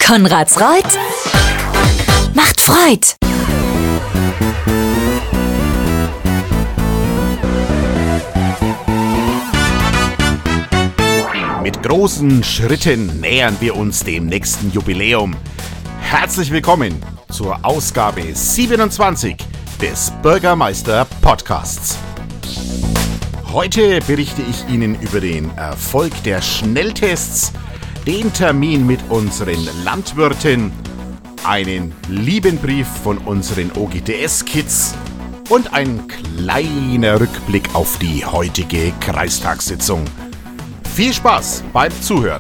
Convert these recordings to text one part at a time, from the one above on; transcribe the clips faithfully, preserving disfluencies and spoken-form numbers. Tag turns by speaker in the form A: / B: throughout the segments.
A: Konrads Reut macht Freud.
B: Mit großen Schritten nähern wir uns dem nächsten Jubiläum. Herzlich willkommen zur Ausgabe siebenundzwanzig des Bürgermeister Podcasts. Heute berichte ich Ihnen über den Erfolg der Schnelltests, den Termin mit unseren Landwirten, einen lieben Brief von unseren O G T S-Kids und ein kleiner Rückblick auf die heutige Kreistagssitzung. Viel Spaß beim Zuhören!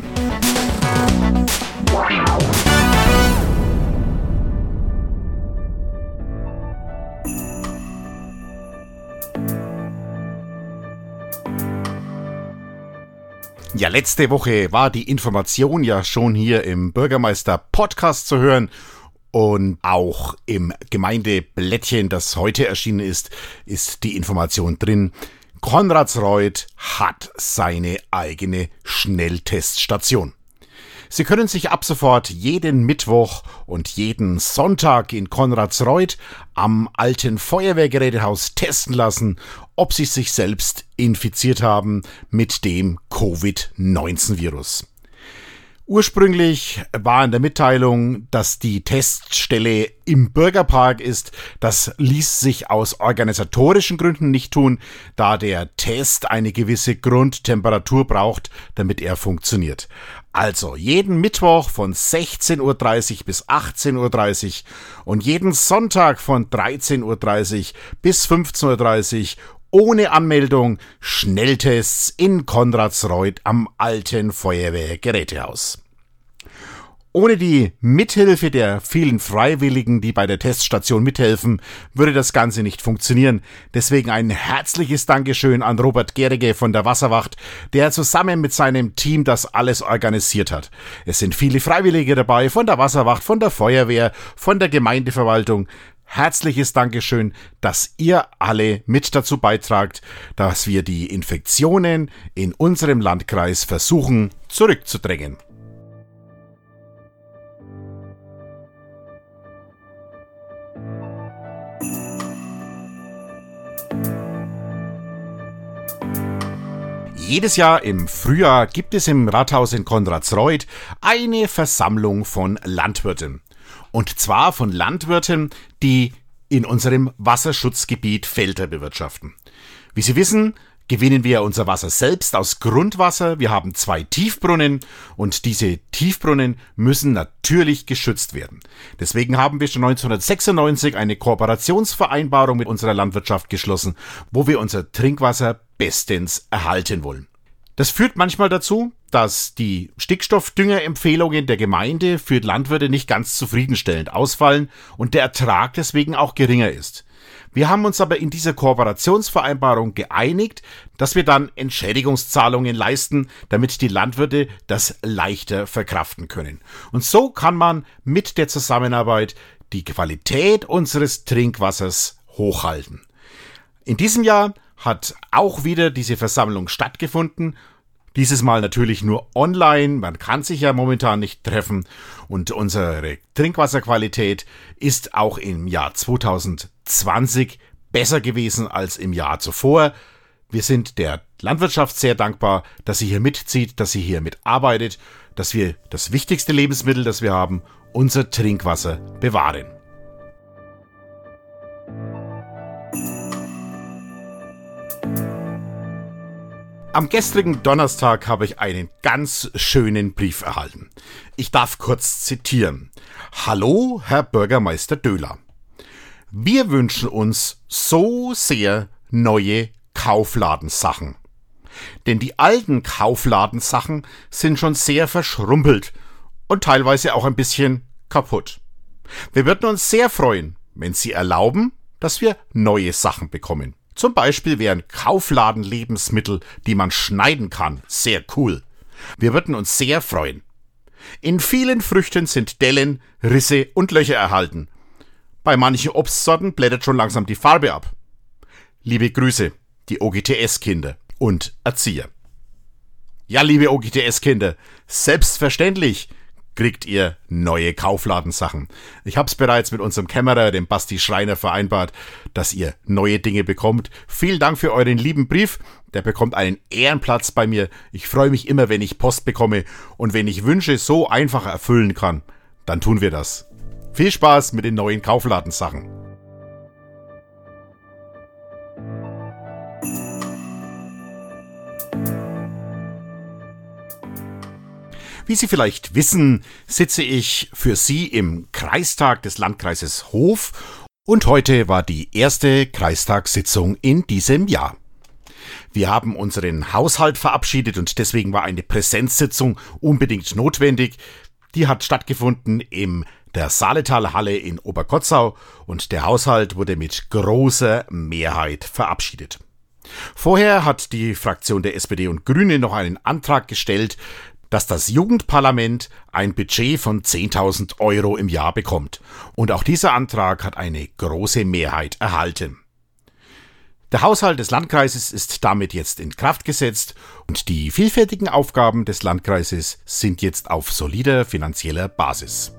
B: Ja, letzte Woche war die Information ja schon hier im Bürgermeister-Podcast zu hören und auch im Gemeindeblättchen, das heute erschienen ist, ist die Information drin. Konradsreuth hat seine eigene Schnellteststation. Sie können sich ab sofort jeden Mittwoch und jeden Sonntag in Konradsreuth am alten Feuerwehrgerätehaus testen lassen, ob sie sich selbst infiziert haben mit dem Covid neunzehn Virus. Ursprünglich war in der Mitteilung, dass die Teststelle im Bürgerpark ist. Das ließ sich aus organisatorischen Gründen nicht tun, da der Test eine gewisse Grundtemperatur braucht, damit er funktioniert. Also jeden Mittwoch von sechzehn Uhr dreißig bis achtzehn Uhr dreißig und jeden Sonntag von dreizehn Uhr dreißig bis fünfzehn Uhr dreißig ohne Anmeldung Schnelltests in Konradsreuth am alten Feuerwehrgerätehaus. Ohne die Mithilfe der vielen Freiwilligen, die bei der Teststation mithelfen, würde das Ganze nicht funktionieren. Deswegen ein herzliches Dankeschön an Robert Gerige von der Wasserwacht, der zusammen mit seinem Team das alles organisiert hat. Es sind viele Freiwillige dabei, von der Wasserwacht, von der Feuerwehr, von der Gemeindeverwaltung. Herzliches Dankeschön, dass ihr alle mit dazu beitragt, dass wir die Infektionen in unserem Landkreis versuchen zurückzudrängen. Jedes Jahr im Frühjahr gibt es im Rathaus in Konradsreuth eine Versammlung von Landwirten. Und zwar von Landwirten, die in unserem Wasserschutzgebiet Felder bewirtschaften. Wie Sie wissen, gewinnen wir unser Wasser selbst aus Grundwasser. Wir haben zwei Tiefbrunnen und diese Tiefbrunnen müssen natürlich geschützt werden. Deswegen haben wir schon neunzehnhundertsechsundneunzig eine Kooperationsvereinbarung mit unserer Landwirtschaft geschlossen, wo wir unser Trinkwasser bestens erhalten wollen. Das führt manchmal dazu, dass die Stickstoffdüngerempfehlungen der Gemeinde für Landwirte nicht ganz zufriedenstellend ausfallen und der Ertrag deswegen auch geringer ist. Wir haben uns aber in dieser Kooperationsvereinbarung geeinigt, dass wir dann Entschädigungszahlungen leisten, damit die Landwirte das leichter verkraften können. Und so kann man mit der Zusammenarbeit die Qualität unseres Trinkwassers hochhalten. In diesem Jahr hat auch wieder diese Versammlung stattgefunden. Dieses Mal natürlich nur online, man kann sich ja momentan nicht treffen und unsere Trinkwasserqualität ist auch im Jahr zweitausendzwanzig besser gewesen als im Jahr zuvor. Wir sind der Landwirtschaft sehr dankbar, dass sie hier mitzieht, dass sie hier mitarbeitet, dass wir das wichtigste Lebensmittel, das wir haben, unser Trinkwasser bewahren. Am gestrigen Donnerstag habe ich einen ganz schönen Brief erhalten. Ich darf kurz zitieren. Hallo, Herr Bürgermeister Döhler. Wir wünschen uns so sehr neue Kaufladensachen. Denn die alten Kaufladensachen sind schon sehr verschrumpelt und teilweise auch ein bisschen kaputt. Wir würden uns sehr freuen, wenn Sie erlauben, dass wir neue Sachen bekommen. Zum Beispiel wären Kaufladen-Lebensmittel, die man schneiden kann, sehr cool. Wir würden uns sehr freuen. In vielen Früchten sind Dellen, Risse und Löcher erhalten. Bei manchen Obstsorten blättert schon langsam die Farbe ab. Liebe Grüße, die O G T S-Kinder und Erzieher. Ja, liebe O G T S-Kinder, selbstverständlich kriegt ihr neue Kaufladensachen. Ich habe es bereits mit unserem Kämmerer, dem Basti Schreiner, vereinbart, dass ihr neue Dinge bekommt. Vielen Dank für euren lieben Brief. Der bekommt einen Ehrenplatz bei mir. Ich freue mich immer, wenn ich Post bekomme und wenn ich Wünsche so einfach erfüllen kann, dann tun wir das. Viel Spaß mit den neuen Kaufladensachen. Wie Sie vielleicht wissen, sitze ich für Sie im Kreistag des Landkreises Hof und heute war die erste Kreistagssitzung in diesem Jahr. Wir haben unseren Haushalt verabschiedet und deswegen war eine Präsenzsitzung unbedingt notwendig. Die hat stattgefunden in der Saletaler Halle in Oberkotzau und der Haushalt wurde mit großer Mehrheit verabschiedet. Vorher hat die Fraktion der S P D und Grüne noch einen Antrag gestellt, dass das Jugendparlament ein Budget von zehntausend Euro im Jahr bekommt. Und auch dieser Antrag hat eine große Mehrheit erhalten. Der Haushalt des Landkreises ist damit jetzt in Kraft gesetzt und die vielfältigen Aufgaben des Landkreises sind jetzt auf solider finanzieller Basis.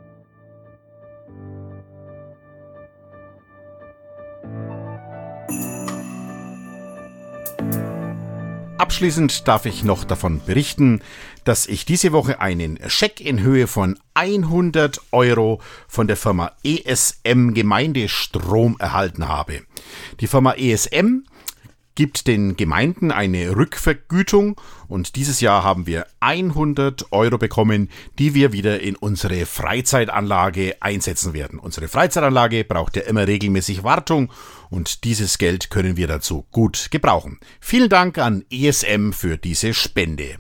B: Abschließend darf ich noch davon berichten, dass ich diese Woche einen Scheck in Höhe von hundert Euro von der Firma E S M Gemeindestrom erhalten habe. Die Firma E S M gibt den Gemeinden eine Rückvergütung und dieses Jahr haben wir hundert Euro bekommen, die wir wieder in unsere Freizeitanlage einsetzen werden. Unsere Freizeitanlage braucht ja immer regelmäßig Wartung und dieses Geld können wir dazu gut gebrauchen. Vielen Dank an E S M für diese Spende.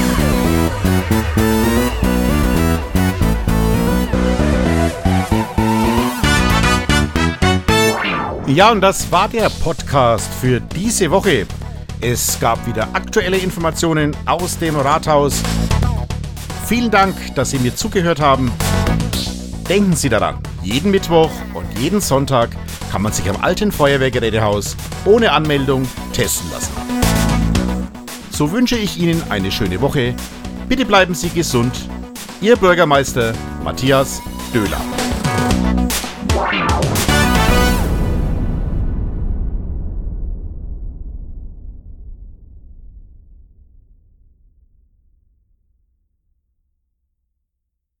B: Ja, und das war der Podcast für diese Woche. Es gab wieder aktuelle Informationen aus dem Rathaus. Vielen Dank, dass Sie mir zugehört haben. Denken Sie daran, jeden Mittwoch und jeden Sonntag kann man sich am alten Feuerwehrgerätehaus ohne Anmeldung testen lassen. So wünsche ich Ihnen eine schöne Woche. Bitte bleiben Sie gesund. Ihr Bürgermeister Matthias Döhler.